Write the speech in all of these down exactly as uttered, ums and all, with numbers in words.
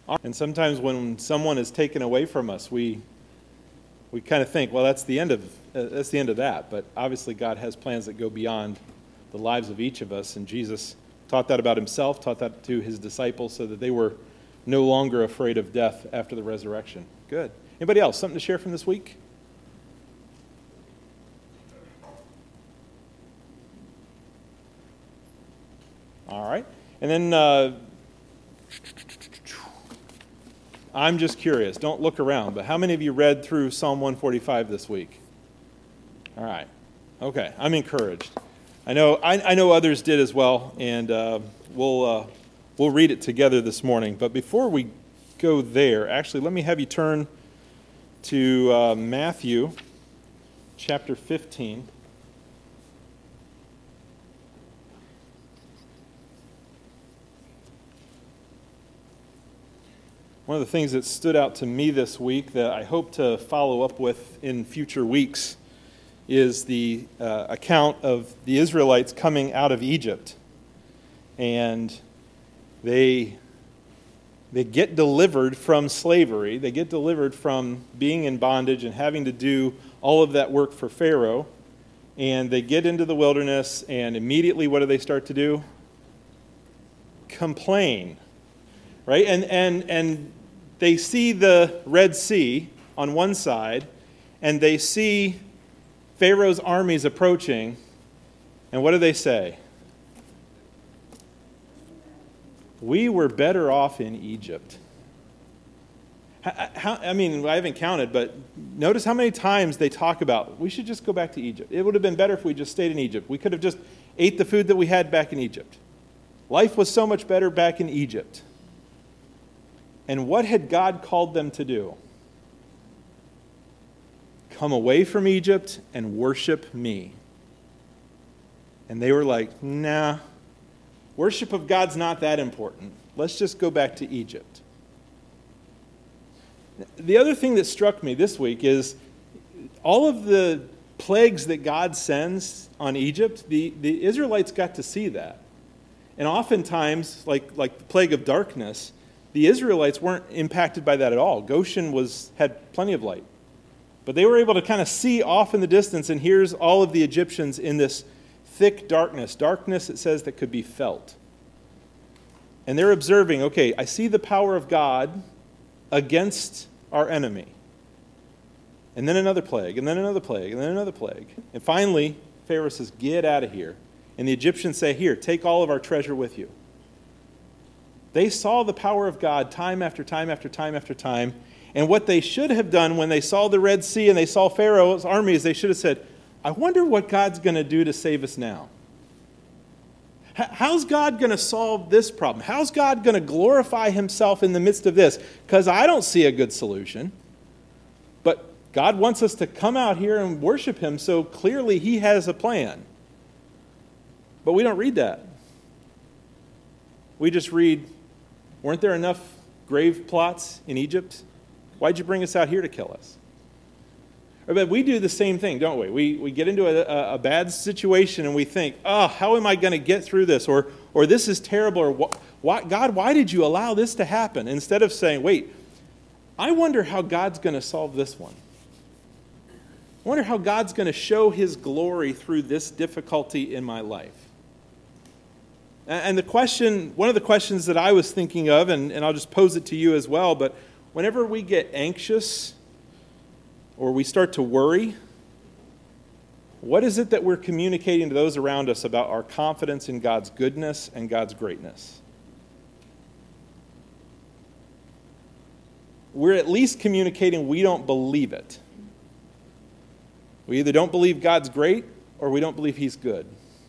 And sometimes when someone is taken away from us, we we kind of think, well, that's the end of uh, that's the end of that. But obviously, God has plans that go beyond the lives of each of us, and Jesus taught that about himself, taught that to his disciples, so that they were no longer afraid of death after the resurrection. Good. Anybody else? Something to share from this week? All right. And then uh, I'm just curious. Don't look around. But how many of you read through Psalm one forty-five this week? All right. Okay. I'm encouraged. I know I, I know others did as well, and uh, we'll uh, we'll read it together this morning. But before we go there, actually, let me have you turn to uh, Matthew chapter fifteen. One of the things that stood out to me this week that I hope to follow up with in future weeks is the uh, account of the Israelites coming out of Egypt. And they, they get delivered from slavery. They get delivered from being in bondage and having to do all of that work for Pharaoh. And they get into the wilderness, and immediately what do they start to do? Complain. Right? And and and they see the Red Sea on one side, and they see Pharaoh's armies approaching, and what do they say? We were better off in Egypt. How, how, I mean, I haven't counted, but notice how many times they talk about, we should just go back to Egypt. It would have been better if we just stayed in Egypt. We could have just ate the food that we had back in Egypt. Life was so much better back in Egypt. And what had God called them to do? Come away from Egypt and worship me. And they were like, nah, worship of God's not that important. Let's just go back to Egypt. The other thing that struck me this week is all of the plagues that God sends on Egypt, the, the Israelites got to see that. And oftentimes, like, like the plague of darkness, the Israelites weren't impacted by that at all. Goshen was had plenty of light. But they were able to kind of see off in the distance, and here's all of the Egyptians in this thick darkness. Darkness, it says, that could be felt. And they're observing, okay, I see the power of God against our enemy. And then another plague, and then another plague, and then another plague. And finally, Pharaoh says, get out of here. And the Egyptians say, here, take all of our treasure with you. They saw the power of God time after time after time after time. And what they should have done when they saw the Red Sea and they saw Pharaoh's armies, they should have said, I wonder what God's going to do to save us now. How's God going to solve this problem? How's God going to glorify himself in the midst of this? Because I don't see a good solution. But God wants us to come out here and worship him, so clearly he has a plan. But we don't read that. We just read, weren't there enough grave plots in Egypt? Why'd you bring us out here to kill us? But we do the same thing, don't we? We we get into a, a bad situation and we think, oh, how am I going to get through this? Or or this is terrible. Or why, God, why did you allow this to happen? Instead of saying, wait, I wonder how God's going to solve this one. I wonder how God's going to show his glory through this difficulty in my life. And the question, one of the questions that I was thinking of, and, and I'll just pose it to you as well, but whenever we get anxious or we start to worry, what is it that we're communicating to those around us about our confidence in God's goodness and God's greatness? We're at least communicating we don't believe it. We either don't believe God's great or we don't believe he's good.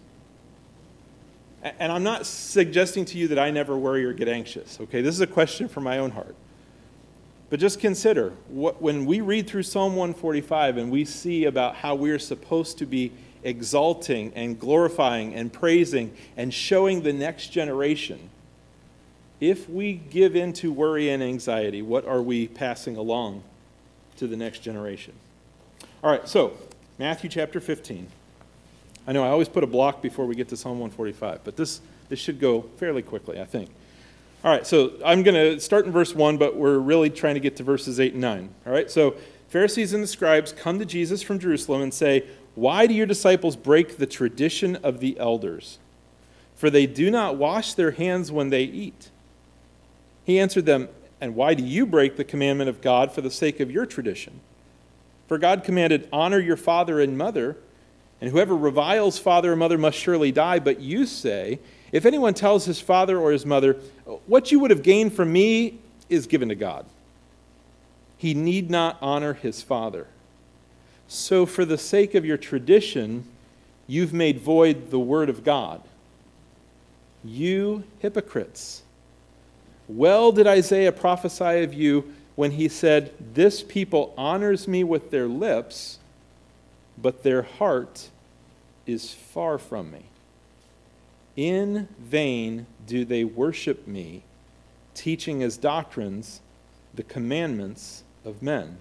And I'm not suggesting to you that I never worry or get anxious, okay? This is a question from my own heart. But just consider, what, when we read through Psalm one forty-five and we see about how we're supposed to be exalting and glorifying and praising and showing the next generation, if we give in to worry and anxiety, what are we passing along to the next generation? All right, so Matthew chapter fifteen. I know I always put a block before we get to Psalm one forty-five, but this, this should go fairly quickly, I think. All right, so I'm going to start in verse one, but we're really trying to get to verses eight and nine. All right, so Pharisees and the scribes come to Jesus from Jerusalem and say, "Why do your disciples break the tradition of the elders? For they do not wash their hands when they eat." He answered them, "And why do you break the commandment of God for the sake of your tradition? For God commanded, 'Honor your father and mother,' and whoever reviles father or mother must surely die. But you say, if anyone tells his father or his mother, 'What you would have gained from me is given to God,' he need not honor his father. So for the sake of your tradition, you've made void the word of God. You hypocrites! Well did Isaiah prophesy of you when he said, 'This people honors me with their lips, but their heart is far from me. In vain do they worship me, teaching as doctrines the commandments of men.'"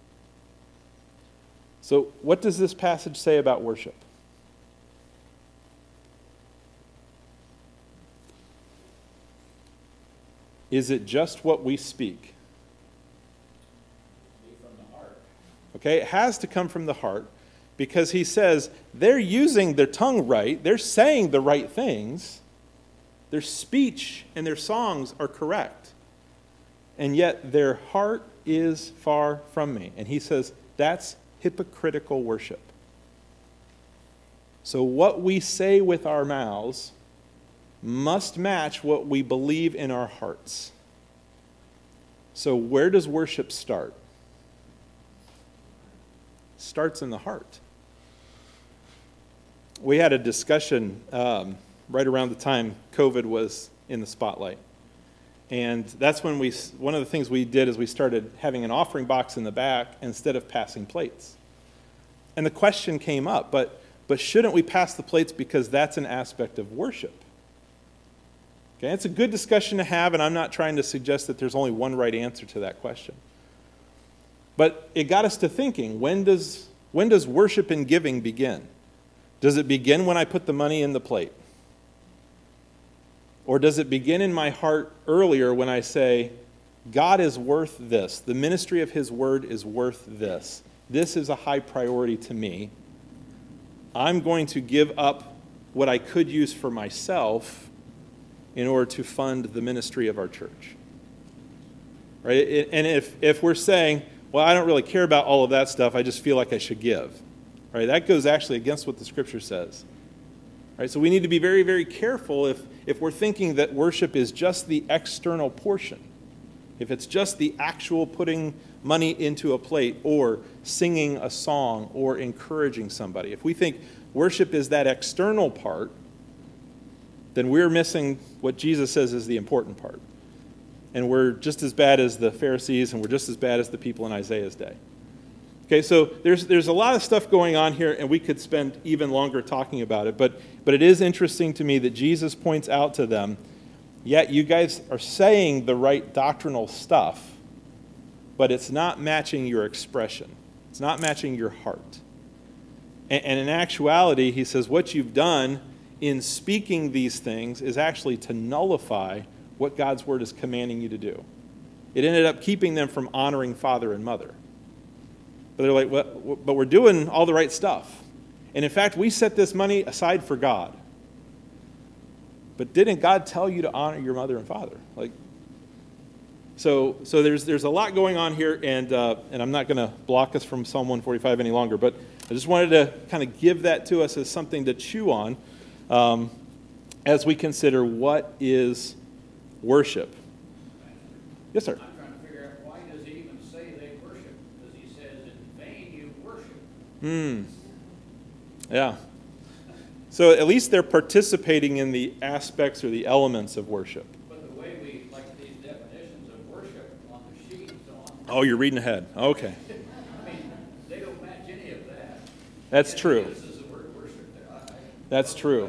So what does this passage say about worship? Is it just what we speak? From the heart. Okay, it has to come from the heart, because he says they're using their tongue right, they're saying the right things, their speech and their songs are correct, and yet their heart is far from me. And he says that's hypocritical worship. So what we say with our mouths must match what we believe in our hearts. So where does worship start? It starts in the heart. We had a discussion um, right around the time COVID was in the spotlight. And that's when we, one of the things we did is we started having an offering box in the back instead of passing plates. And the question came up, but, but shouldn't we pass the plates because that's an aspect of worship? Okay, it's a good discussion to have, and I'm not trying to suggest that there's only one right answer to that question. But it got us to thinking, when does, when does worship and giving begin? Does it begin when I put the money in the plate? Or does it begin in my heart earlier when I say, God is worth this. The ministry of his word is worth this. This is a high priority to me. I'm going to give up what I could use for myself in order to fund the ministry of our church. Right? And if, if we're saying, well, I don't really care about all of that stuff, I just feel like I should give. Right? That goes actually against what the scripture says. Right? So we need to be very, very careful if, if we're thinking that worship is just the external portion. If it's just the actual putting money into a plate or singing a song or encouraging somebody. If we think worship is that external part, then we're missing what Jesus says is the important part. And we're just as bad as the Pharisees, and we're just as bad as the people in Isaiah's day. Okay, so there's there's a lot of stuff going on here, and we could spend even longer talking about it, but, but it is interesting to me that Jesus points out to them, yet you guys are saying the right doctrinal stuff, but it's not matching your expression. It's not matching your heart. And, and in actuality, he says, what you've done in speaking these things is actually to nullify what God's word is commanding you to do. It ended up keeping them from honoring father and mother. But they're like, well, but we're doing all the right stuff. And in fact, we set this money aside for God. But didn't God tell you to honor your mother and father? Like, so so there's there's a lot going on here, and uh, and I'm not going to block us from Psalm one forty-five any longer, but I just wanted to kind of give that to us as something to chew on um, as we consider what is worship. Yes, sir. I'm trying to figure out, why does he even say they worship? Because he says, in vain you worship. Hmm. Yeah. So at least they're participating in the aspects or the elements of worship. But the way we, like these definitions of worship on the sheet and so on. Oh, you're reading ahead. Okay. I mean, they don't match any of that. That's And true. This is the word worship there. I, I, That's true.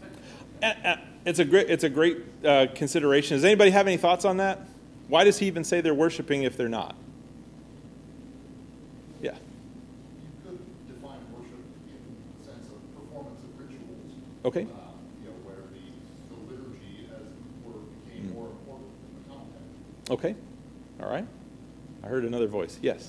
It's a great, it's a great uh, consideration. Does anybody have any thoughts on that? Why does he even say they're worshiping if they're not? Yeah. You could define worship in the sense of performance of rituals. Okay. Uh, you know, where the, the liturgy, as it were, became more important than Okay. All right. I heard another voice. Yes.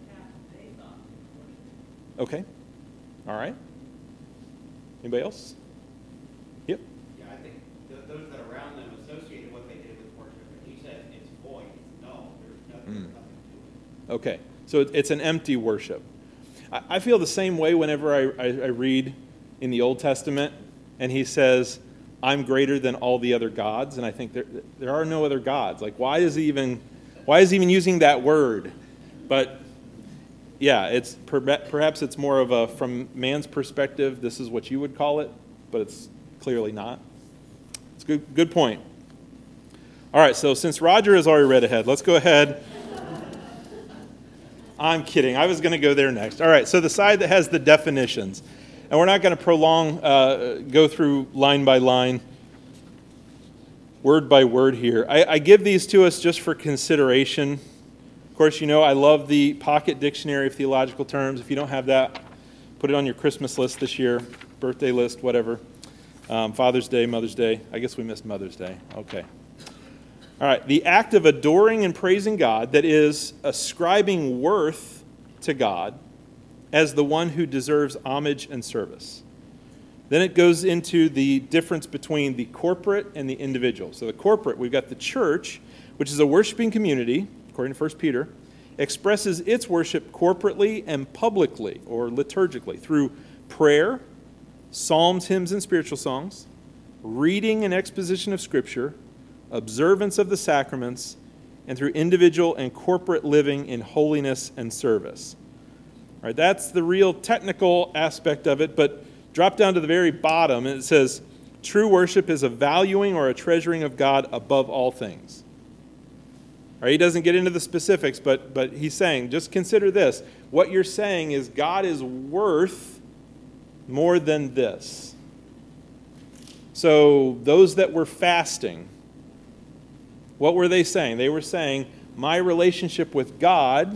Okay. All right. Anybody else? Yep. Yeah, I think th- those that are around them associated what they did with worship. And he said it's void, it's null, there's nothing, Mm. nothing to it. Okay. So it- it's an empty worship. I, I feel the same way whenever I, I, I read in the Old Testament and he says, I'm greater than all the other gods. And I think there, there are no other gods. Like, why is he even, why is he even using that word? But yeah, it's perhaps it's more of a, from man's perspective, this is what you would call it, but it's clearly not. It's a good, good point. All right, so since Roger has already read ahead, let's go ahead. I'm kidding. I was going to go there next. All right, so the side that has the definitions. And we're not going to prolong, uh, go through line by line, word by word here. I, I give these to us just for consideration. Of course, you know, I love the Pocket Dictionary of Theological Terms. If you don't have that, put it on your Christmas list this year, birthday list, whatever. Um, Father's Day, Mother's Day. I guess we missed Mother's Day. Okay. All right. The act of adoring and praising God, that is, ascribing worth to God as the one who deserves homage and service. Then it goes into the difference between the corporate and the individual. So the corporate, we've got the church, which is a worshiping community, according to First Peter, expresses its worship corporately and publicly, or liturgically, through prayer, psalms, hymns, and spiritual songs, reading and exposition of Scripture, observance of the sacraments, and through individual and corporate living in holiness and service. All right, that's the real technical aspect of it, but drop down to the very bottom, and it says, true worship is a valuing or a treasuring of God above all things. All right, he doesn't get into the specifics, but, but he's saying, just consider this. What you're saying is God is worth more than this. So those that were fasting, what were they saying? They were saying, my relationship with God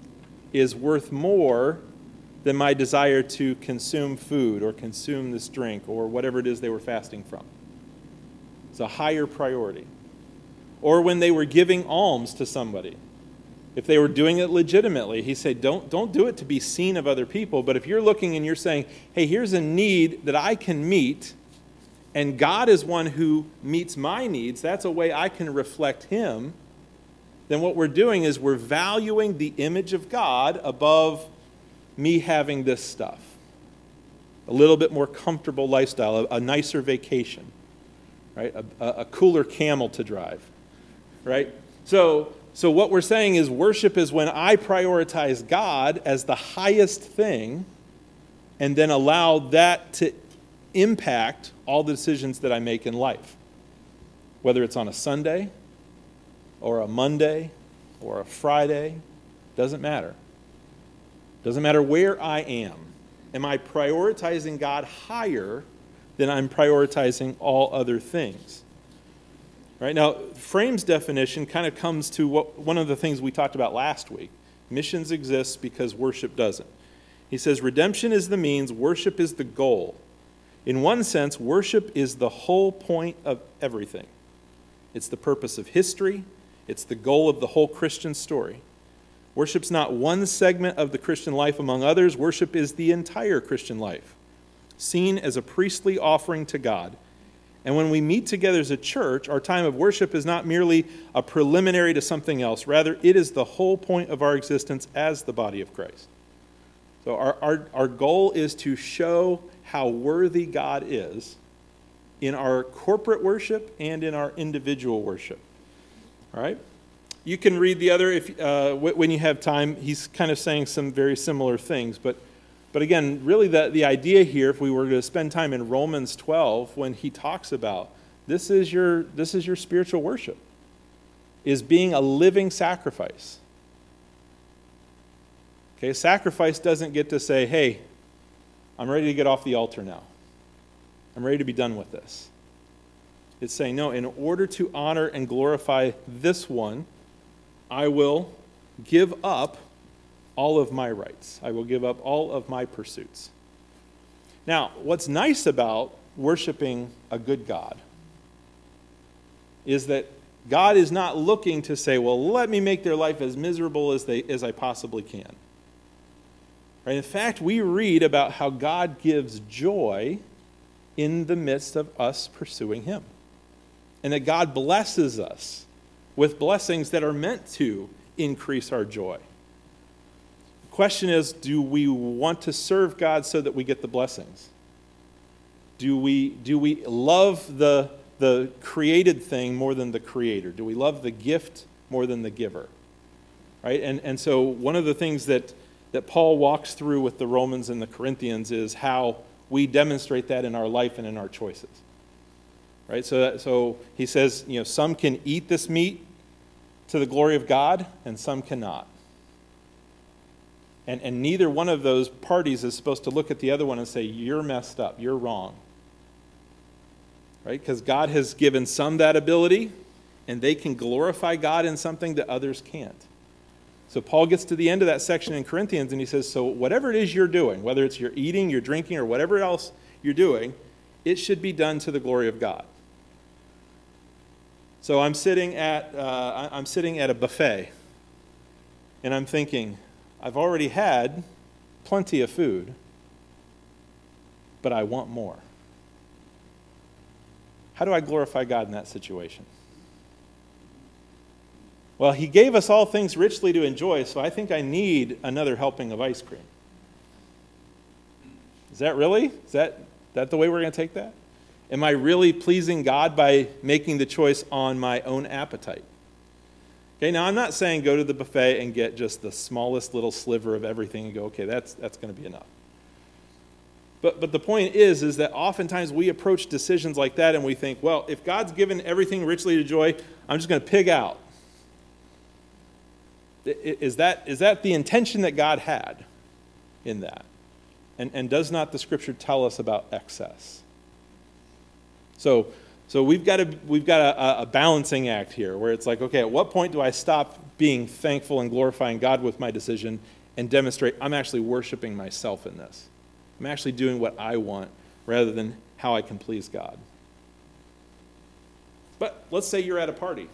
is worth more than my desire to consume food or consume this drink or whatever it is they were fasting from. It's a higher priority. Or when they were giving alms to somebody, if they were doing it legitimately, he said, don't, don't do it to be seen of other people, but if you're looking and you're saying, hey, here's a need that I can meet, and God is one who meets my needs, that's a way I can reflect him, then what we're doing is we're valuing the image of God above me having this stuff. A little bit more comfortable lifestyle, a, a nicer vacation, right? A, a cooler camel to drive, right? So, so what we're saying is worship is when I prioritize God as the highest thing and then allow that to impact all the decisions that I make in life, whether it's on a Sunday or a Monday or a Friday, doesn't matter. Doesn't matter where I am. Am I prioritizing God higher than I'm prioritizing all other things? Right now, Frame's definition kind of comes to what, one of the things we talked about last week. Missions exists because worship doesn't. He says, redemption is the means, worship is the goal. In one sense, worship is the whole point of everything. It's the purpose of history. It's the goal of the whole Christian story. Worship's not one segment of the Christian life among others. Worship is the entire Christian life, seen as a priestly offering to God. And when we meet together as a church, our time of worship is not merely a preliminary to something else. Rather, it is the whole point of our existence as the body of Christ. So our, our, our goal is to show how worthy God is in our corporate worship and in our individual worship. All right? You can read the other if uh, when you have time. He's kind of saying some very similar things. But, but again, really the, the idea here, if we were to spend time in Romans twelve, when he talks about this is your, this is your spiritual worship, is being a living sacrifice. Okay, sacrifice doesn't get to say, hey, I'm ready to get off the altar now. I'm ready to be done with this. It's saying, no, in order to honor and glorify this one, I will give up all of my rights. I will give up all of my pursuits. Now, what's nice about worshiping a good God is that God is not looking to say, well, let me make their life as miserable as they as I possibly can. Right? In fact, we read about how God gives joy in the midst of us pursuing him. And that God blesses us with blessings that are meant to increase our joy. The question is, do we want to serve God so that we get the blessings? Do we, do we love the, the created thing more than the creator? Do we love the gift more than the giver? Right? And, and so one of the things that, that Paul walks through with the Romans and the Corinthians is how we demonstrate that in our life and in our choices. Right? So, that, so he says, you know, some can eat this meat to the glory of God, and some cannot. And, and neither one of those parties is supposed to look at the other one and say, you're messed up, you're wrong. Right? Because God has given some that ability, and they can glorify God in something that others can't. So Paul gets to the end of that section in Corinthians, and he says, so whatever it is you're doing, whether it's you're eating, you're drinking, or whatever else you're doing, it should be done to the glory of God. So I'm sitting at uh, I'm sitting at a buffet, and I'm thinking, I've already had plenty of food, but I want more. How do I glorify God in that situation? Well, he gave us all things richly to enjoy, so I think I need another helping of ice cream. Is that really? Is that, that the way we're going to take that? Am I really pleasing God by making the choice on my own appetite? Okay, now I'm not saying go to the buffet and get just the smallest little sliver of everything and go, okay, that's that's going to be enough. But but the point is, is that oftentimes we approach decisions like that and we think, well, if God's given everything richly to joy, I'm just going to pig out. Is that is that the intention that God had in that? And and does not the Scripture tell us about excess? So, so we've got a we've got a, a balancing act here, where it's like, okay, at what point do I stop being thankful and glorifying God with my decision and demonstrate I'm actually worshiping myself in this? I'm actually doing what I want rather than how I can please God. But let's say you're at a party.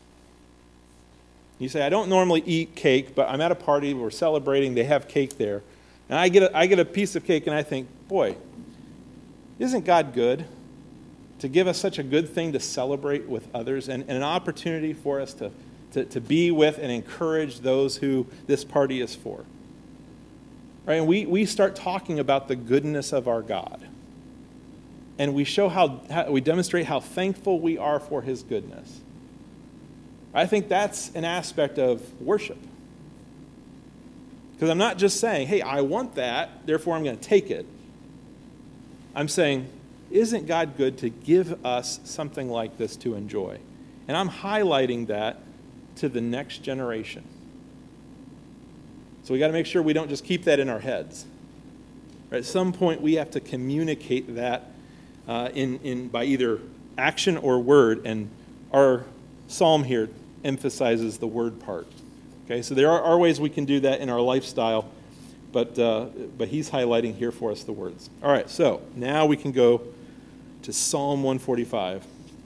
You say, I don't normally eat cake, but I'm at a party, we're celebrating, they have cake there. And I get a, I get a piece of cake and I think, boy, isn't God good to give us such a good thing to celebrate with others and, and an opportunity for us to, to, to be with and encourage those who this party is for. Right? And we, we start talking about the goodness of our God. And we show how, how we demonstrate how thankful we are for his goodness. I think that's an aspect of worship. Because I'm not just saying, hey, I want that, therefore I'm going to take it. I'm saying, isn't God good to give us something like this to enjoy? And I'm highlighting that to the next generation. So we got to make sure we don't just keep that in our heads. Right? At some point, we have to communicate that uh, in, in by either action or word. And our psalm here emphasizes the word part. Okay, so there are, are ways we can do that in our lifestyle, but uh, but he's highlighting here for us the words. All right, so now we can go to Psalm one forty-five.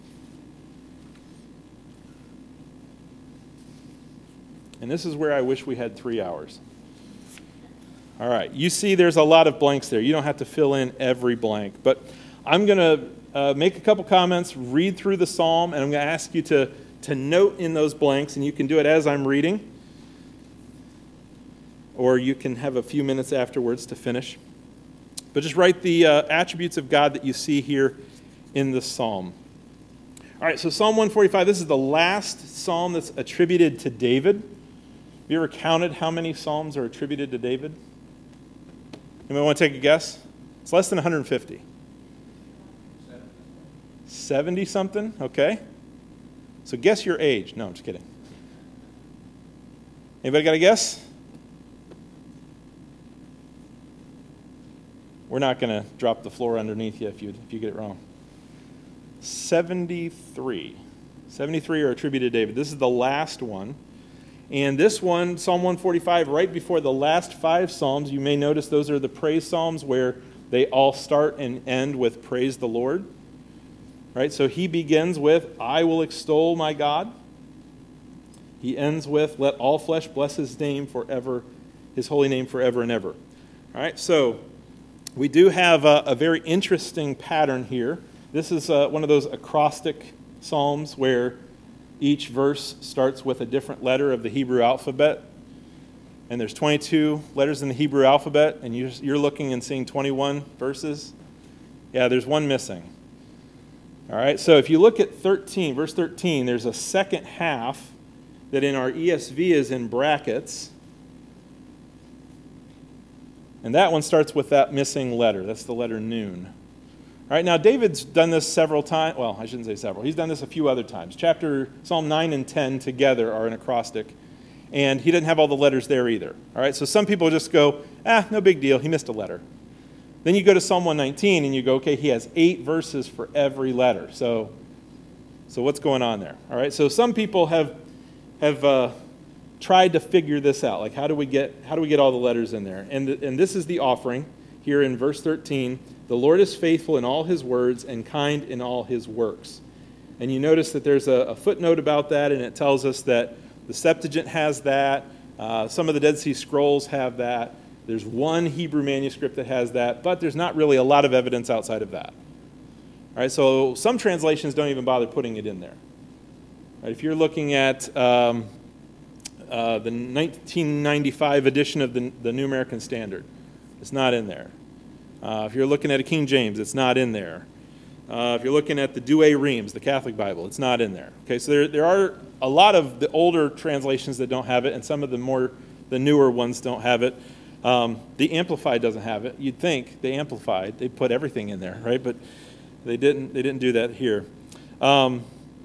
And this is where I wish we had three hours. All right, you see there's a lot of blanks there. You don't have to fill in every blank, but I'm going to uh, make a couple comments, read through the psalm, and I'm going to ask you to, to note in those blanks, and you can do it as I'm reading, or you can have a few minutes afterwards to finish. But just write the uh, attributes of God that you see here in the psalm. All right, so Psalm one forty-five, this is the last psalm that's attributed to David. Have you ever counted how many psalms are attributed to David? Anybody want to take a guess? It's less than one hundred fifty. seventy-something? Okay. So guess your age. No, I'm just kidding. Anybody got a guess? We're not going to drop the floor underneath you if you if you get it wrong. seventy-three. seventy-three are attributed to David. This is the last one. And this one, Psalm one forty-five, right before the last five psalms, you may notice those are the praise psalms where they all start and end with praise the Lord. right? So he begins with, I will extol my God. He ends with, let all flesh bless his name forever, his holy name forever and ever. All right, so we do have a, a very interesting pattern here. This is uh, one of those acrostic psalms where each verse starts with a different letter of the Hebrew alphabet. And there's twenty-two letters in the Hebrew alphabet, and you're, you're looking and seeing twenty-one verses. Yeah, there's one missing. All right, so if you look at thirteen, verse thirteen, there's a second half that in our E S V is in brackets. And that one starts with that missing letter. That's the letter Nun. All right, now David's done this several times. Well, I shouldn't say several. He's done this a few other times. Chapter Psalm nine and ten together are an acrostic. And he didn't have all the letters there either. All right, so some people just go, ah, no big deal. He missed a letter. Then you go to Psalm one nineteen and you go, okay, he has eight verses for every letter. So, so what's going on there? All right, so some people have have uh, tried to figure this out. Like, how do we get how do we get all the letters in there? And the, and this is the offering here in verse thirteen. The Lord is faithful in all his words and kind in all his works. And you notice that there's a, a footnote about that, and it tells us that the Septuagint has that. Uh, some of the Dead Sea Scrolls have that. There's one Hebrew manuscript that has that, but there's not really a lot of evidence outside of that. All right, so some translations don't even bother putting it in there. All right, if you're looking at um, uh, the nineteen ninety-five edition of the, the New American Standard, it's not in there. Uh, if you're looking at a King James, it's not in there. Uh, if you're looking at the Douay Rheims, the Catholic Bible, it's not in there. Okay, so there, there are a lot of the older translations that don't have it, and some of the more, the newer ones don't have it. Um, the Amplified doesn't have it. You'd think the Amplified, they put everything in there, right? But they didn't. They didn't do that here. Um,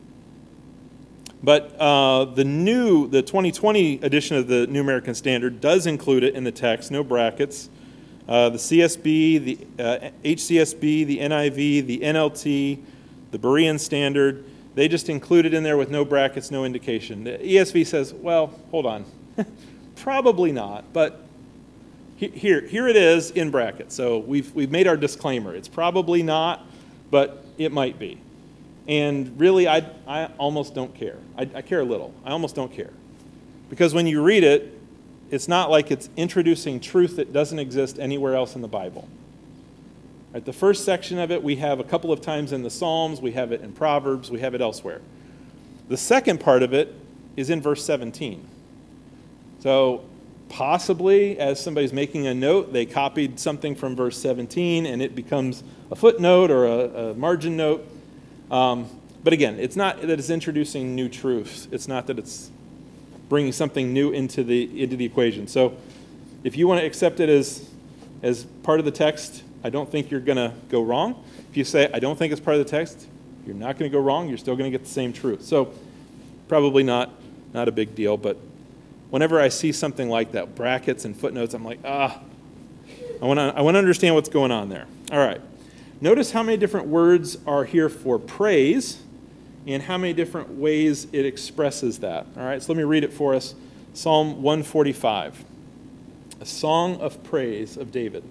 but uh, the new, the twenty twenty edition of the New American Standard does include it in the text, no brackets. Uh, the C S B, the uh, H C S B, the N I V, the N L T, the Berean Standard, they just include it in there with no brackets, no indication. The E S V says, well, hold on. Probably not, but he, here, here it is in brackets. So we've, we've made our disclaimer. It's probably not, but it might be. And really, I, I almost don't care. I, I care a little. I almost don't care. Because when you read it, it's not like it's introducing truth that doesn't exist anywhere else in the Bible. Right, the first section of it we have a couple of times in the Psalms, we have it in Proverbs, we have it elsewhere. The second part of it is in verse seventeen. So possibly, as somebody's making a note, they copied something from verse seventeen and it becomes a footnote or a, a margin note. Um, but again, it's not that it's introducing new truths. It's not that it's bringing something new into the into the equation. So if you want to accept it as as part of the text, I don't think you're going to go wrong. If you say, I don't think it's part of the text, you're not going to go wrong. You're still going to get the same truth. So probably not, not a big deal. But whenever I see something like that, brackets and footnotes, I'm like, ah, I want to I want to understand what's going on there. All right. Notice how many different words are here for praise and how many different ways it expresses that. All right, so let me read it for us. Psalm one forty-five, a song of praise of David.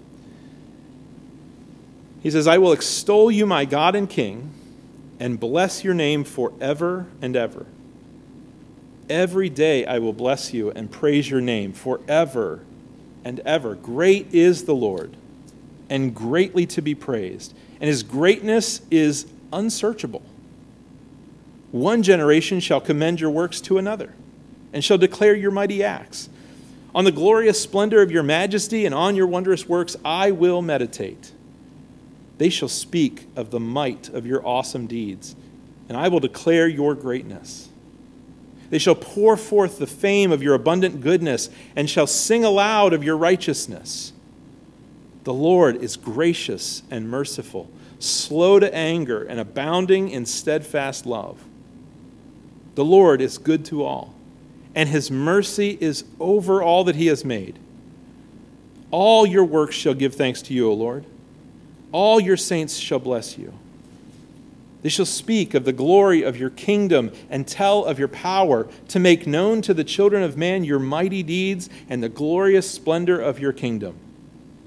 He says, I will extol you, my God and King, and bless your name forever and ever. Every day I will bless you and praise your name forever and ever. Great is the Lord, and greatly to be praised, and his greatness is unsearchable. One generation shall commend your works to another, and shall declare your mighty acts. On the glorious splendor of your majesty and on your wondrous works I will meditate. They shall speak of the might of your awesome deeds, and I will declare your greatness. They shall pour forth the fame of your abundant goodness, and shall sing aloud of your righteousness. The Lord is gracious and merciful, slow to anger, and abounding in steadfast love. The Lord is good to all, and his mercy is over all that he has made. All your works shall give thanks to you, O Lord. All your saints shall bless you. They shall speak of the glory of your kingdom and tell of your power, to make known to the children of man your mighty deeds and the glorious splendor of your kingdom.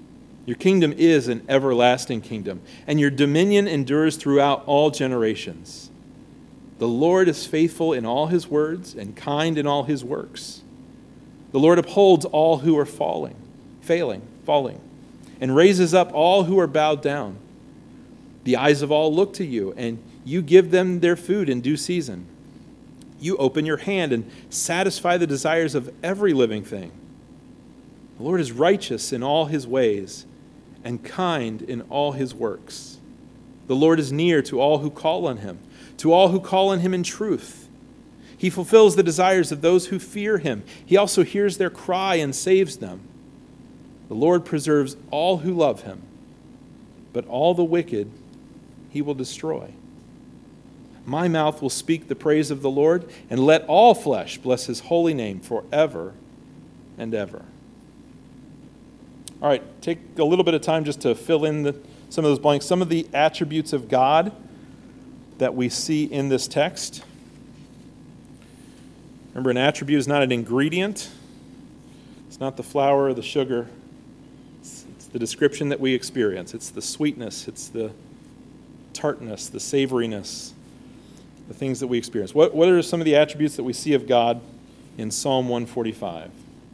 Your kingdom is an everlasting kingdom, and your dominion endures throughout all generations. The Lord is faithful in all his words and kind in all his works. The Lord upholds all who are falling, failing, falling, and raises up all who are bowed down. The eyes of all look to you, and you give them their food in due season. You open your hand and satisfy the desires of every living thing. The Lord is righteous in all his ways and kind in all his works. The Lord is near to all who call on him, to all who call on him in truth. He fulfills the desires of those who fear him. He also hears their cry and saves them. The Lord preserves all who love him, but all the wicked he will destroy. My mouth will speak the praise of the Lord, and let all flesh bless his holy name forever and ever. All right, take a little bit of time just to fill in the, some of those blanks, some of the attributes of God that we see in this text. Remember, an attribute is not an ingredient. It's not the flour or the sugar. It's, it's the description that we experience. It's the sweetness. It's the tartness, the savoriness, the things that we experience. What, what are some of the attributes that we see of God in Psalm one forty-five?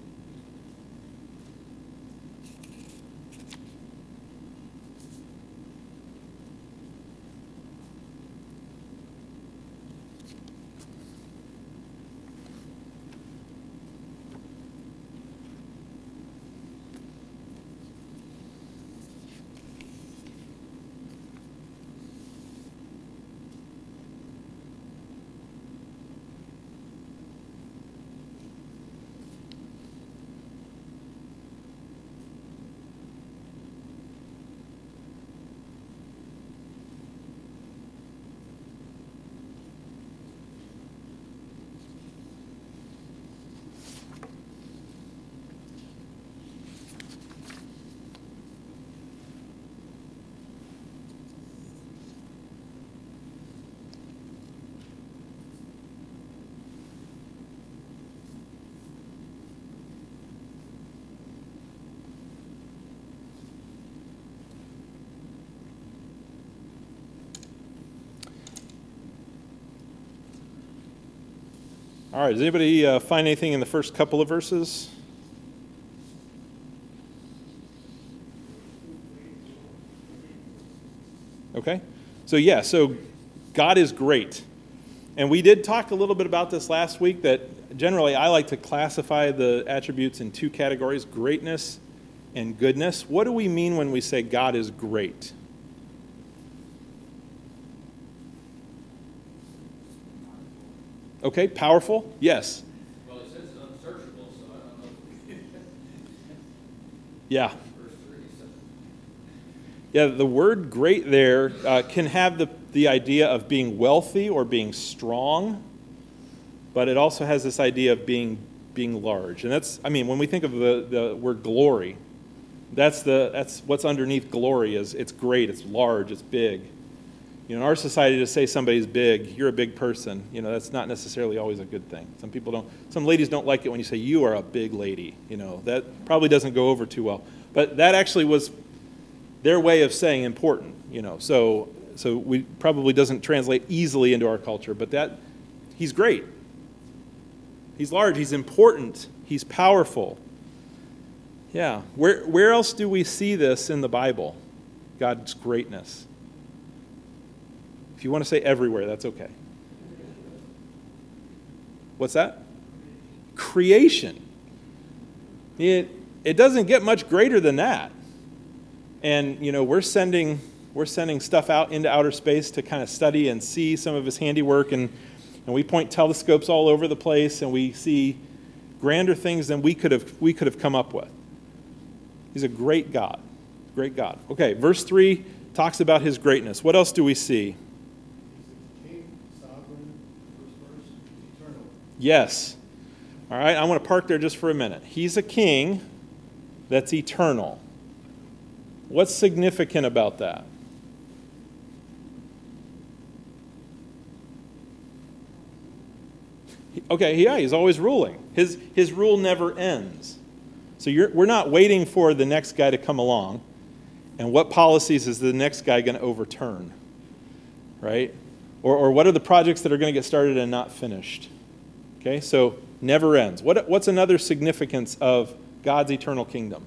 All right, does anybody uh, find anything in the first couple of verses? Okay, so yeah, so God is great. And we did talk a little bit about this last week, that generally I like to classify the attributes in two categories, greatness and goodness. What do we mean when we say God is great? Okay, powerful? Yes. Well, it says unsearchable, so I don't know. Yeah. Verse three, so. Yeah, the word great there uh, can have the, the idea of being wealthy or being strong, but it also has this idea of being being large. And that's, I mean, when we think of the, the word glory, that's the that's what's underneath glory is it's great, it's large, it's big. You know, in our society, to say somebody's big, you're a big person, you know, that's not necessarily always a good thing. Some people don't, some ladies don't like it when you say you are a big lady, you know, that probably doesn't go over too well. But that actually was their way of saying important, you know, so so we probably doesn't translate easily into our culture, but that, he's great. He's large, he's important, he's powerful. Yeah, where where else do we see this in the Bible, God's greatness? If you want to say everywhere, that's okay. What's that? Creation. It it doesn't get much greater than that. And you know, we're sending we're sending stuff out into outer space to kind of study and see some of his handiwork, and and we point telescopes all over the place, and we see grander things than we could have we could have come up with. He's a great God. Great God. Okay, verse three talks about his greatness. What else do we see? Yes. All right, I want to park there just for a minute. He's a king that's eternal. What's significant about that? Okay, yeah, he's always ruling. His his rule never ends. So you're, we're not waiting for the next guy to come along. And what policies is the next guy going to overturn? Right? Or, or what are the projects that are going to get started and not finished? Okay, so never ends. What, what's another significance of God's eternal kingdom?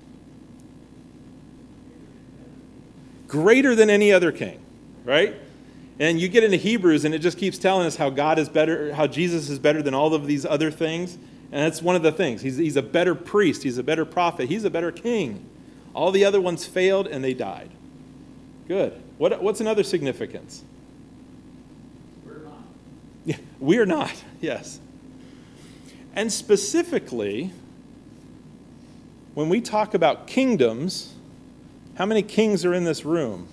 Greater than any other king, right? And you get into Hebrews and it just keeps telling us how God is better, how Jesus is better than all of these other things. And that's one of the things. He's, he's a better priest. He's a better prophet. He's a better king. All the other ones failed and they died. Good. What, what's another significance? We're not. Yeah, we are not, yes. And specifically, when we talk about kingdoms, how many kings are in this room?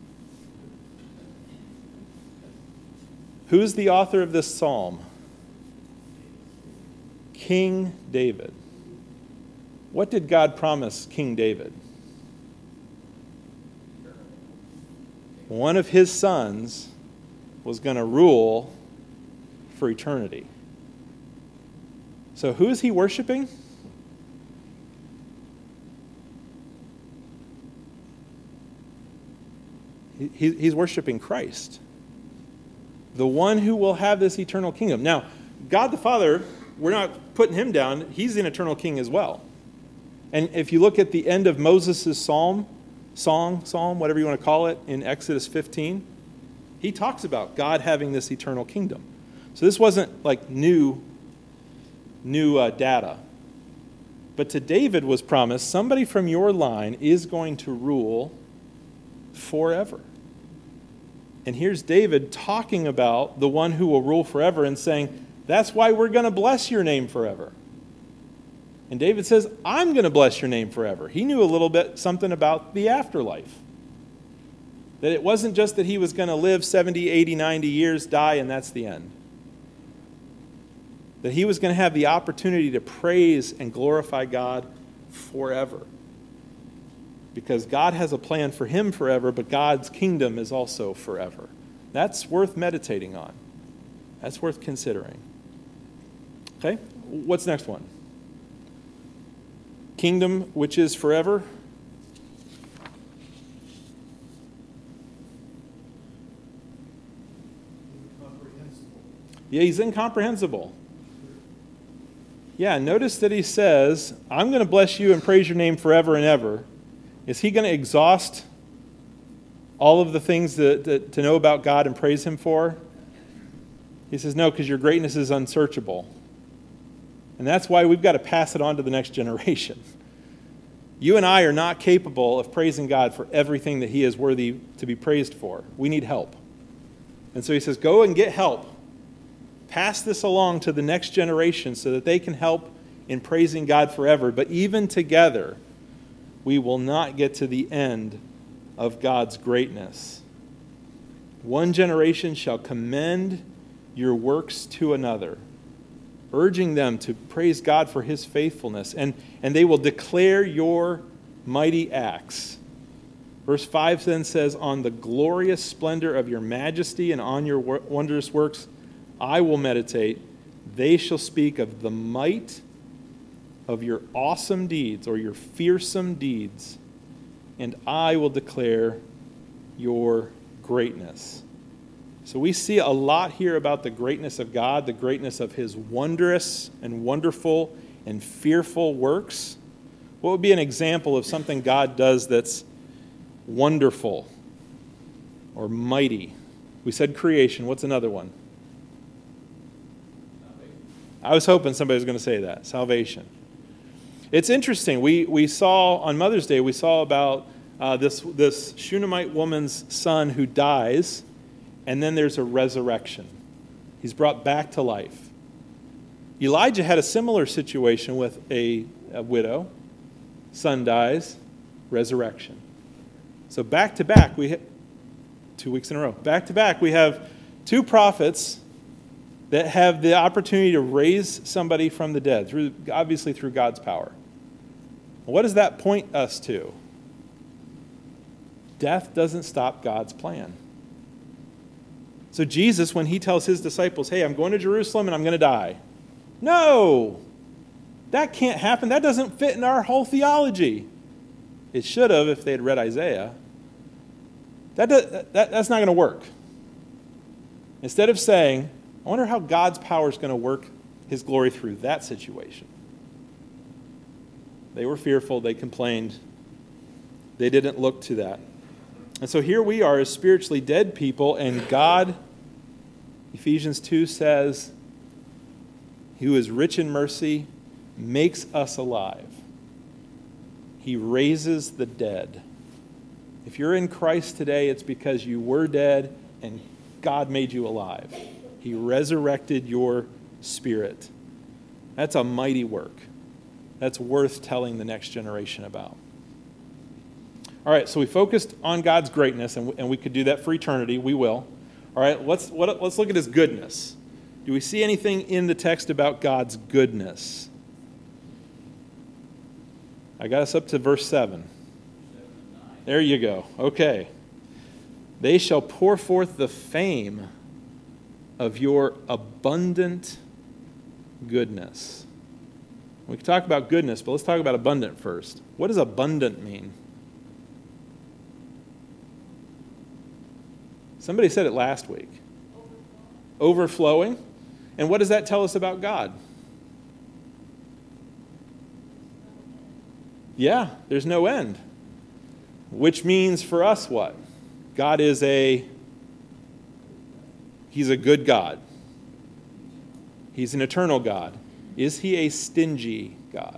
Who's the author of this psalm? King David. What did God promise King David? One of his sons was going to rule for eternity. So who is he worshiping? He, he's worshiping Christ, the one who will have this eternal kingdom. Now, God the Father, we're not putting him down. He's an eternal king as well. And if you look at the end of Moses' psalm, song, psalm, whatever you want to call it, in Exodus fifteen, he talks about God having this eternal kingdom. So this wasn't like new, new uh, data. But to David was promised, somebody from your line is going to rule forever. And here's David talking about the one who will rule forever and saying, that's why we're going to bless your name forever. And David says, I'm going to bless your name forever. He knew a little bit something about the afterlife. That it wasn't just that he was going to live seventy, eighty, ninety years, die, and that's the end. That he was going to have the opportunity to praise and glorify God forever. Because God has a plan for him forever, but God's kingdom is also forever. That's worth meditating on. That's worth considering. Okay, what's next one? Kingdom which is forever. Incomprehensible. Yeah, he's incomprehensible. Yeah, notice that he says, I'm going to bless you and praise your name forever and ever. Is he going to exhaust all of the things that, that, to know about God and praise him for? He says, no, because your greatness is unsearchable. And that's why we've got to pass it on to the next generation. You and I are not capable of praising God for everything that he is worthy to be praised for. We need help. And so he says, go and get help. Pass this along to the next generation so that they can help in praising God forever. But even together, we will not get to the end of God's greatness. One generation shall commend your works to another, urging them to praise God for his faithfulness, and, and they will declare your mighty acts. Verse five then says, on the glorious splendor of your majesty and on your wondrous works I will meditate. They shall speak of the might of your awesome deeds, or your fearsome deeds, and I will declare your greatness. So we see a lot here about the greatness of God, the greatness of his wondrous and wonderful and fearful works. What would be an example of something God does that's wonderful or mighty? We said creation. What's another one? I was hoping somebody was going to say that. Salvation. It's interesting. We we saw on Mother's Day, we saw about uh, this, this Shunammite woman's son who dies, and then there's a resurrection. He's brought back to life. Elijah had a similar situation with a, a widow. Son dies, resurrection. So back to back, we hit two weeks in a row. Back to back, we have two prophets that have the opportunity to raise somebody from the dead, through obviously through God's power. What does that point us to? Death doesn't stop God's plan. So Jesus, when he tells his disciples, hey, I'm going to Jerusalem and I'm going to die. No! That can't happen. That doesn't fit in our whole theology. It should have if they had read Isaiah. That, does, that That's not going to work. Instead of saying, I wonder how God's power is going to work his glory through that situation. They were fearful. They complained. They didn't look to that. And so here we are as spiritually dead people, and God, Ephesians two says, who is rich in mercy, makes us alive. He raises the dead. If you're in Christ today, it's because you were dead and God made you alive. He resurrected your spirit. That's a mighty work. That's worth telling the next generation about. All right, so we focused on God's greatness, and we, and we could do that for eternity. We will. All right, let's what, let's look at his goodness. Do we see anything in the text about God's goodness? I got us up to verse seven. There you go. Okay. They shall pour forth the fame of your abundant goodness. We can talk about goodness, but let's talk about abundant first. What does abundant mean? Somebody said it last week. Overflowing. And what does that tell us about God? Yeah, there's no end. Which means for us what? God is a, he's a good God. He's an eternal God. Is he a stingy God?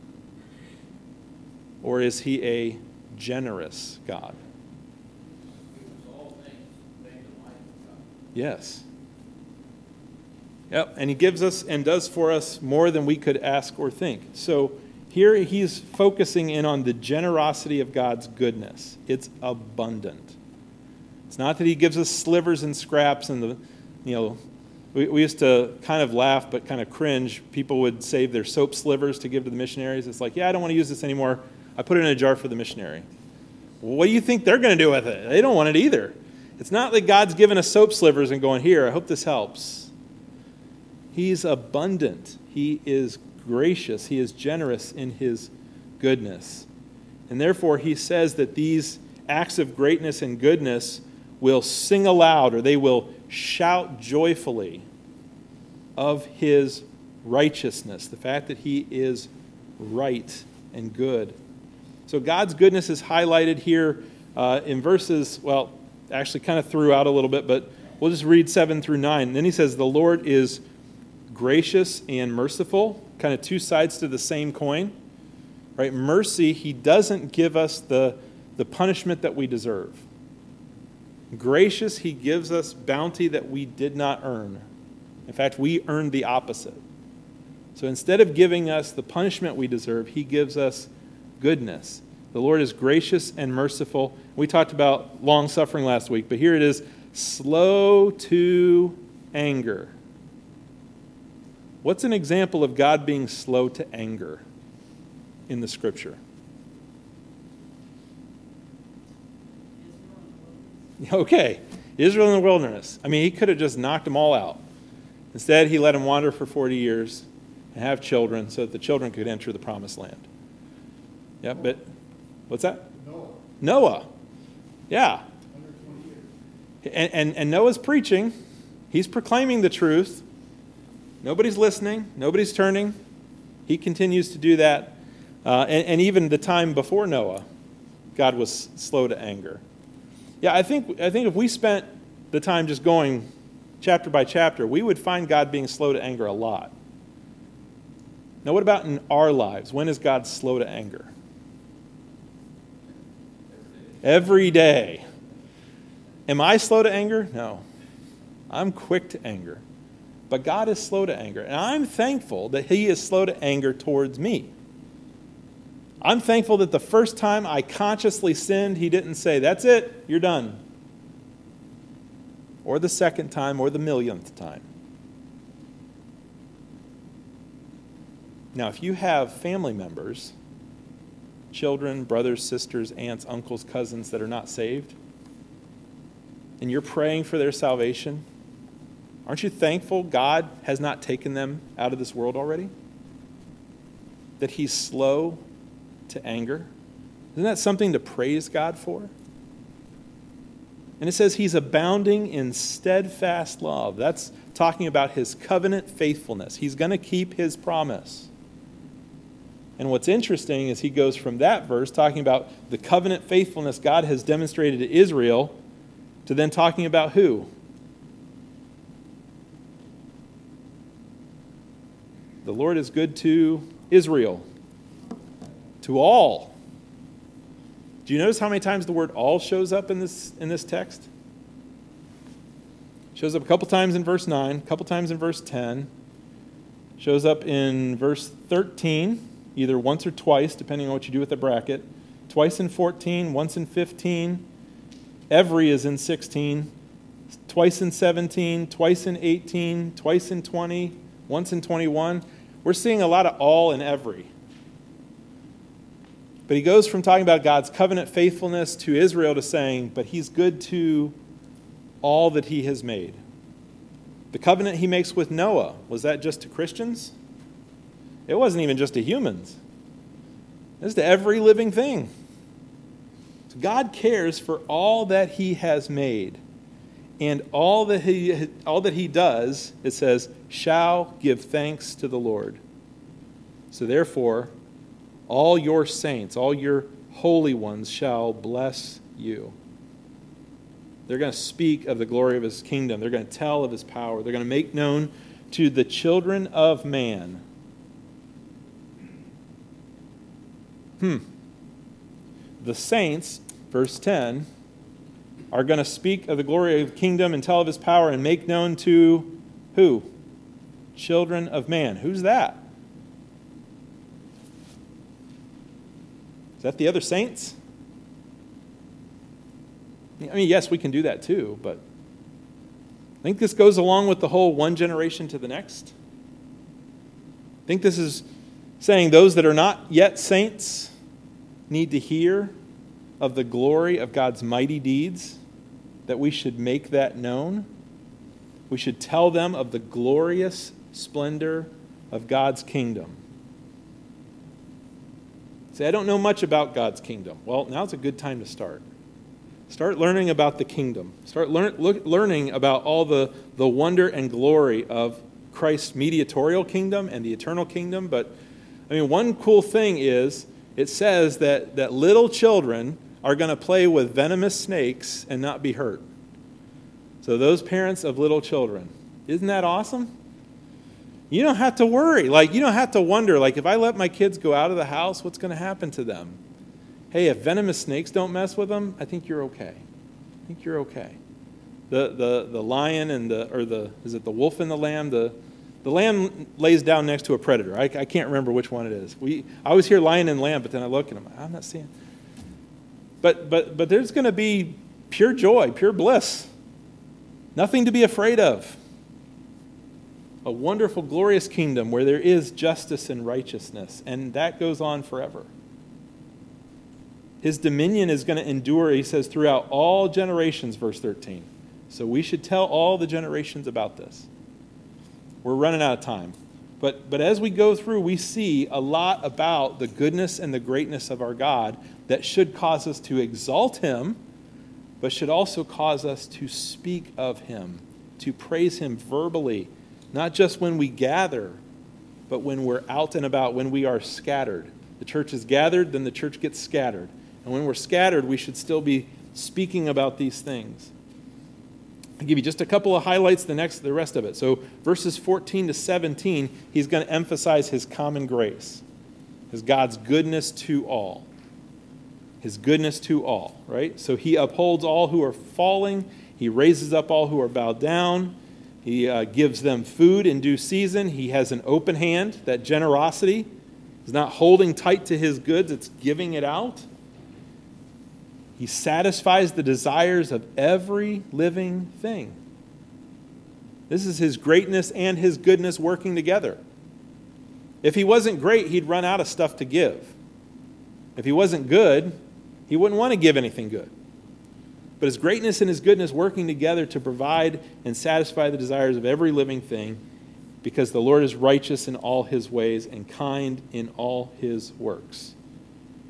Or is he a generous God? Yes. Yep, and he gives us and does for us more than we could ask or think. So here he's focusing in on the generosity of God's goodness. It's abundant. It's not that he gives us slivers and scraps and the, you know, we, we used to kind of laugh but kind of cringe. People would save their soap slivers to give to the missionaries. It's like, yeah, I don't want to use this anymore. I put it in a jar for the missionary. Well, what do you think they're going to do with it? They don't want it either. It's not that God's given us soap slivers and going, here, I hope this helps. He's abundant. He is gracious. He is generous in his goodness. And therefore, he says that these acts of greatness and goodness will sing aloud, or they will shout joyfully of his righteousness, the fact that he is right and good. So God's goodness is highlighted here uh, in verses, well, actually kind of throughout a little bit, but we'll just read seven through nine. And then he says, the Lord is gracious and merciful, kind of two sides to the same coin. Right? Mercy, he doesn't give us the, the punishment that we deserve. Gracious, he gives us bounty that we did not earn. In fact, we earned the opposite. So instead of giving us the punishment we deserve, he gives us goodness. The Lord is gracious and merciful. We talked about long-suffering last week, but here it is, slow to anger. What's an example of God being slow to anger in the Scripture? Okay, Israel in the wilderness. I mean, he could have just knocked them all out. Instead, he let them wander for forty years and have children so that the children could enter the promised land. Yeah, but what's that? Noah. Noah. Yeah. one hundred twenty years. And, and, and Noah's preaching. He's proclaiming the truth. Nobody's listening. Nobody's turning. He continues to do that. Uh, and, and even the time before Noah, God was slow to anger. Yeah, I think I think if we spent the time just going chapter by chapter, we would find God being slow to anger a lot. Now, what about in our lives? When is God slow to anger? Every day. Am I slow to anger? No. I'm quick to anger. But God is slow to anger. And I'm thankful that he is slow to anger towards me. I'm thankful that the first time I consciously sinned, he didn't say, that's it, you're done. Or the second time, or the millionth time. Now, if you have family members, children, brothers, sisters, aunts, uncles, cousins that are not saved, and you're praying for their salvation, aren't you thankful God has not taken them out of this world already? That he's slow to anger? Isn't that something to praise God for? And it says he's abounding in steadfast love. That's talking about his covenant faithfulness. He's going to keep his promise. And what's interesting is he goes from that verse, talking about the covenant faithfulness God has demonstrated to Israel, to then talking about who? The Lord is good to Israel, to all. Do you notice how many times the word all shows up in this, in this text? Shows up a couple times in verse nine, a couple times in verse ten. Shows up in verse thirteen, either once or twice, depending on what you do with the bracket. Twice in fourteen, once in fifteen. Every is in sixteen. Twice in seventeen, twice in eighteen, twice in twenty, once in twenty-one. We're seeing a lot of all and every. But he goes from talking about God's covenant faithfulness to Israel to saying, but he's good to all that he has made. The covenant he makes with Noah, was that just to Christians? It wasn't even just to humans. It's to every living thing. So God cares for all that he has made. And all that he all that he does, it says, shall give thanks to the Lord. So therefore, all your saints, all your holy ones shall bless you. They're going to speak of the glory of his kingdom. They're going to tell of his power. They're going to make known to the children of man. Hmm. The saints, verse ten, are going to speak of the glory of the kingdom and tell of his power and make known to who? Children of man. Who's that? Is that the other saints? I mean, yes, we can do that too, but I think this goes along with the whole one generation to the next. I think this is saying those that are not yet saints need to hear of the glory of God's mighty deeds, that we should make that known. We should tell them of the glorious splendor of God's kingdom. Say, I don't know much about God's kingdom. Well, now's a good time to start. Start learning about the kingdom. Start learn, look, learning about all the, the wonder and glory of Christ's mediatorial kingdom and the eternal kingdom. But, I mean, one cool thing is it says that, that little children are going to play with venomous snakes and not be hurt. So those parents of little children, isn't that awesome? You don't have to worry. Like, you don't have to wonder, like, if I let my kids go out of the house, what's going to happen to them? Hey, if venomous snakes don't mess with them, I think you're okay. I think you're okay. The the the lion and the, or the, is it the wolf and the lamb? The the lamb lays down next to a predator. I, I can't remember which one it is. We I always hear lion and lamb, but then I look at them, I'm not seeing. But but but there's going to be pure joy, pure bliss. Nothing to be afraid of. A wonderful, glorious kingdom where there is justice and righteousness, and that goes on forever. His dominion is going to endure, he says, throughout all generations, verse thirteen. So we should tell all the generations about this. We're running out of time. But, but as we go through, we see a lot about the goodness and the greatness of our God that should cause us to exalt him, but should also cause us to speak of him, to praise him verbally, not just when we gather, but when we're out and about, when we are scattered. The church is gathered, then the church gets scattered. And when we're scattered, we should still be speaking about these things. I'll give you just a couple of highlights, the next, the rest of it. So verses fourteen to seventeen, he's going to emphasize his common grace, his God's goodness to all. His goodness to all, right? So he upholds all who are falling. He raises up all who are bowed down. He uh, gives them food in due season. He has an open hand, that generosity. He's not holding tight to his goods, it's giving it out. He satisfies the desires of every living thing. This is his greatness and his goodness working together. If he wasn't great, he'd run out of stuff to give. If he wasn't good, he wouldn't want to give anything good. But his greatness and his goodness working together to provide and satisfy the desires of every living thing, because the Lord is righteous in all his ways and kind in all his works.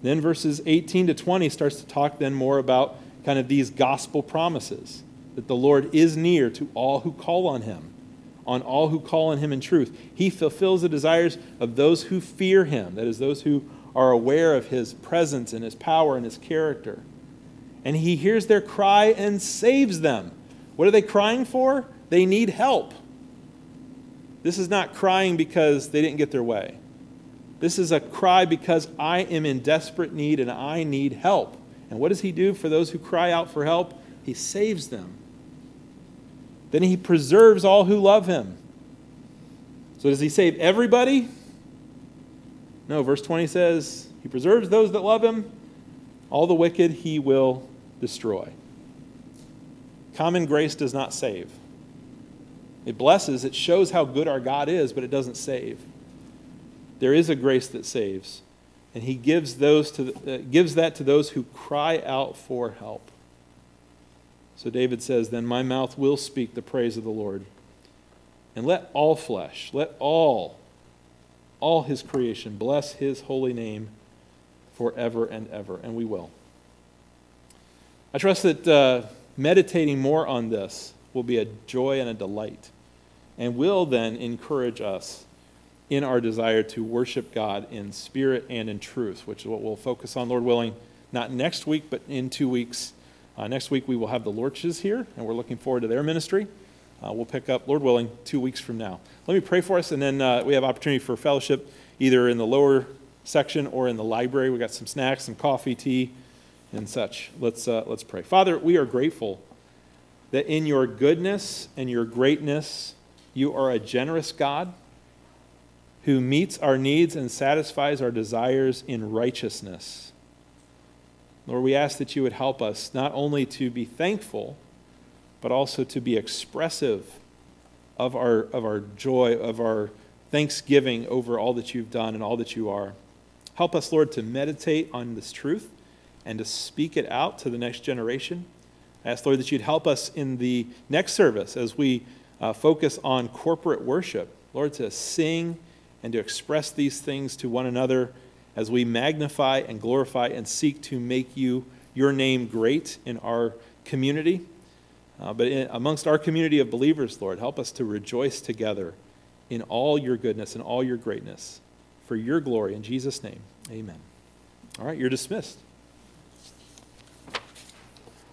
Then verses eighteen to twenty starts to talk then more about kind of these gospel promises, that the Lord is near to all who call on him, on all who call on him in truth. He fulfills the desires of those who fear him, that is, those who are aware of his presence and his power and his character. And he hears their cry and saves them. What are they crying for? They need help. This is not crying because they didn't get their way. This is a cry because I am in desperate need and I need help. And what does he do for those who cry out for help? He saves them. Then he preserves all who love him. So does he save everybody? No, verse twenty says, he preserves those that love him. All the wicked he will destroy. Common grace does not save. It blesses, it shows how good our God is, but it doesn't save. There is a grace that saves, and he gives those to uh, gives that to those who cry out for help. So David says, then my mouth will speak the praise of the Lord. And let all flesh, let all, all his creation bless his holy name forever and ever. And we will. I trust that uh, meditating more on this will be a joy and a delight, and will then encourage us in our desire to worship God in spirit and in truth, which is what we'll focus on, Lord willing, not next week, but in two weeks. Uh, next week we will have the Lorches here, and we're looking forward to their ministry. Uh, we'll pick up, Lord willing, two weeks from now. Let me pray for us, and then uh, we have opportunity for fellowship either in the lower section or in the library. We got some snacks, some coffee, tea, and such. Let's uh, let's pray. Father, we are grateful that in your goodness and your greatness, you are a generous God who meets our needs and satisfies our desires in righteousness. Lord, we ask that you would help us not only to be thankful, but also to be expressive of our, of our joy, of our thanksgiving over all that you've done and all that you are. Help us, Lord, to meditate on this truth and to speak it out to the next generation. I ask, Lord, that you'd help us in the next service as we uh, focus on corporate worship, Lord, to sing and to express these things to one another as we magnify and glorify and seek to make you, your name great in our community. Uh, but in, amongst our community of believers, Lord, help us to rejoice together in all your goodness and all your greatness for your glory. In Jesus' name, amen. All right, you're dismissed.